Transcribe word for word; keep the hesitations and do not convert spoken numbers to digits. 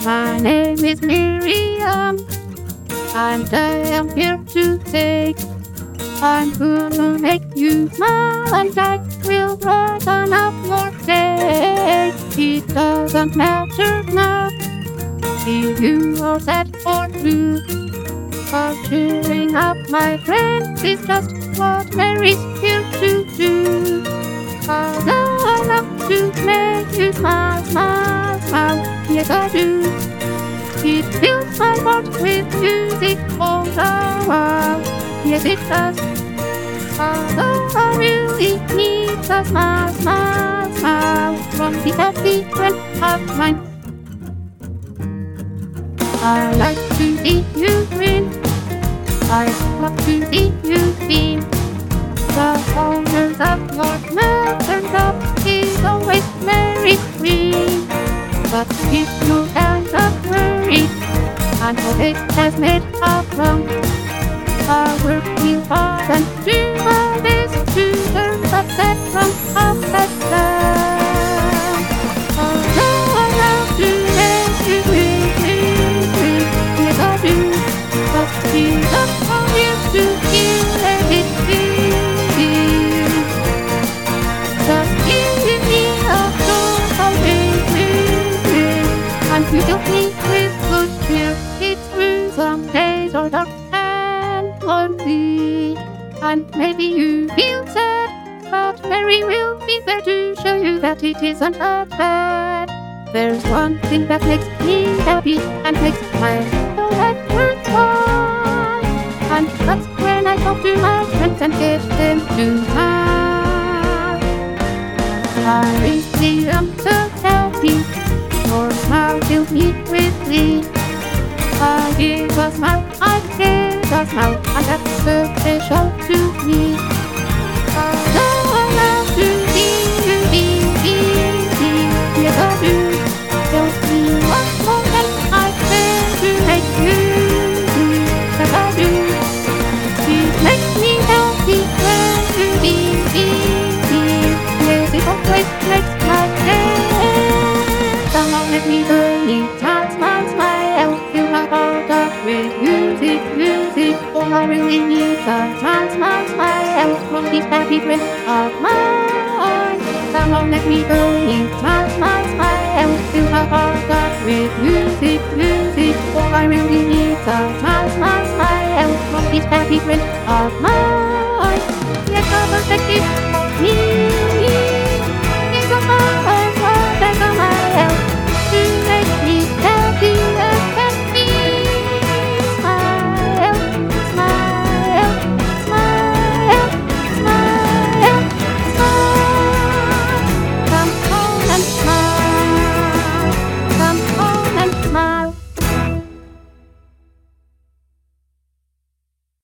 My name is Miriam, and I am here to take. I'm gonna make you smile, and that will brighten up your day. It doesn't matter now if you are sad or blue, 'cause cheering up my friends is just what Mary's here to do. 'Cause I love to make you smile, smile, smile, yes I do. It fills my heart with music all the while, yes it does. 'Cause all I really need is a smile, smile, smile from the happy friend of mine. I like to see you grin, I love to see you beam. The corners of your mouth turned up is always very green. But if you end up worried and hope it has made a wrong, I work real hard and do my best to turn upset from upside down. Although I love to make you grin, grin, grin, yes I do. But Jesus told you to you let it be. Just give me a total grin, grin, grin, and you fill me with good cheer. It's true some days are dark and lonely, and maybe you feel sad, but Mary will be there to show you that it isn't that bad. There's one thing that makes me happy and makes my whole life worthwhile, and that's when I talk to my friends and get them to smile. I really am so happy, your smile fills me with glee. I give a smile, I give a smile, and that's so special to me. Although I love to see you be, be, be, yes I do. Don't see what more than I can to make you do, yes I do. It makes me happy when you be, be, be, yes it always makes my day. Come on, let me burn you, smile, smile, smile, fill my heart up with music, music. All I really need is a smile, smile, smile from these happy friends of mine. Come on, let me burn you, smile, smile, smile, fill my heart up with music, music. All I really need is a smile, smile, smile from these happy friends of mine. Yes, a perfect gift for me.